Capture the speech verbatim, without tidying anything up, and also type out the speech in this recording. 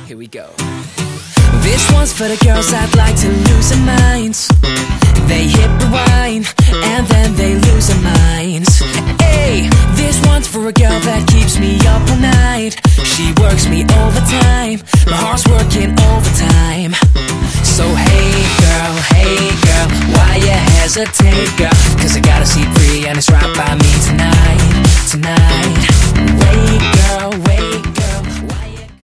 Here we go. This one's for the girls I'd like to lose their minds. They hit rewind and then they lose their minds. Hey, this one's for a girl that keeps me up all night. She works me overtime, my heart's working overtime. So hey girl, hey girl, why you hesitate, girl? Cause I got a seat free and it's right by me tonight, tonight. Wake